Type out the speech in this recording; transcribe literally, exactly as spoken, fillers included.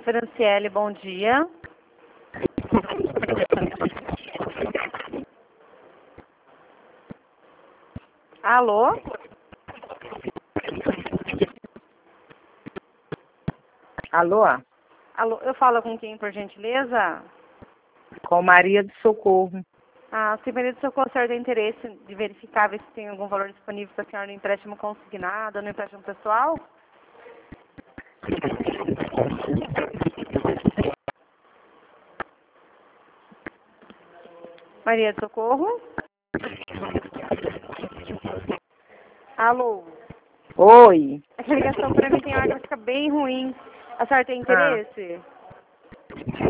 Franciele, bom dia. Alô? Alô? Alô, eu falo com quem, por gentileza? Com Maria do Socorro. Ah, se Maria do Socorro, a senhora tem interesse de verificar, ver se tem algum valor disponível para a senhora no empréstimo consignado ou no empréstimo pessoal? Maria do Socorro? Alô? Oi. Essa ligação para mim tem hora que fica bem ruim. A senhora tem Ah. interesse?